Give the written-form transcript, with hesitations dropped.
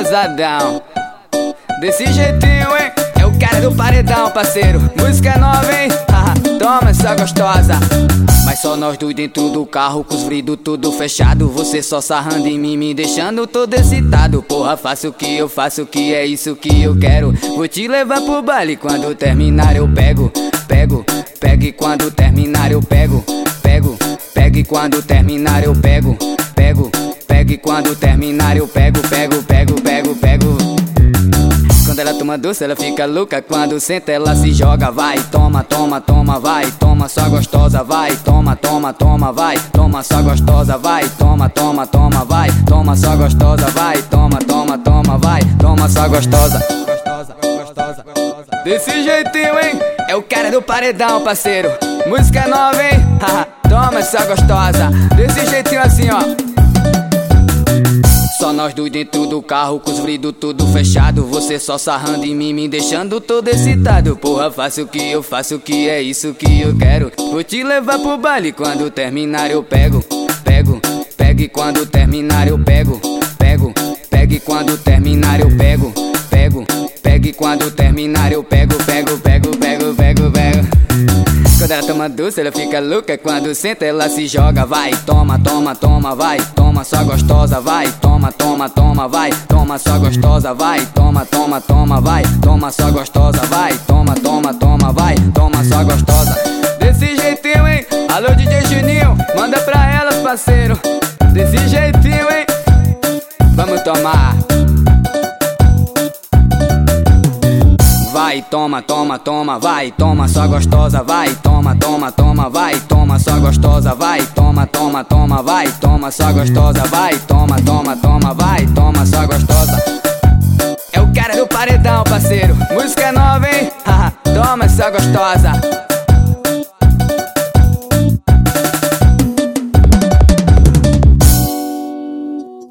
pesadão. Desse jeitinho, hein? É o cara do paredão, parceiro. Música nova, hein? Toma essa gostosa. Mas só nós dois dentro do carro, com os vidros tudo fechado. Você só sarrando em mim, me deixando todo excitado. Porra, faço o que eu faço, que é isso que eu quero. Vou te levar pro baile, quando terminar eu pego. Pego, pegue quando terminar eu pego. Pego, pegue quando terminar eu pego. Pego, pegue quando terminar eu pego. Pego, pego, pego, pego. Quando ela toma doce, ela fica louca. Quando senta, ela se joga. Vai, toma, toma, toma, vai. Toma só gostosa, vai. Toma, toma, toma, vai. Toma só gostosa, vai. Toma, toma, toma, vai. Toma só gostosa, vai. Toma, toma, toma, vai. Toma só gostosa. Gostosa, gostosa, gostosa. Desse jeitinho, hein? É o cara do paredão, parceiro. Música nova, hein? Toma essa gostosa. Desse jeitinho assim, ó. Só nós dois dentro do carro, com os vidros tudo fechado. Você só sarrando em mim, me deixando todo excitado. Porra, faço o que eu faço, que é isso que eu quero. Vou te levar pro baile, quando terminar eu pego. Pego, pegue quando terminar eu pego. Pego, pegue quando terminar eu pego. Pego, pegue quando terminar eu pego. Pego, pego, pego, pego, pego. Quando ela toma doce, ela fica louca. Quando senta, ela se joga. Vai, toma, toma, toma, vai. Toma só gostosa, vai. Toma, toma, toma, vai. Toma só gostosa, vai. Toma, toma, toma, vai. Toma só gostosa, vai. Toma, toma, toma, vai. Toma só gostosa. Desse jeitinho, hein? Alô, DJ Juninho, manda pra elas, parceiro. Desse jeitinho, hein? Vamos tomar. Vai, toma, toma, toma, vai. Toma só gostosa, vai. Toma, toma, toma, vai. Toma só gostosa, vai. Toma, toma, toma, vai. Toma só gostosa, vai. Toma, toma, toma, vai. Toma só gostosa. É o cara do paredão, parceiro. Música nova, hein? Toma essa gostosa.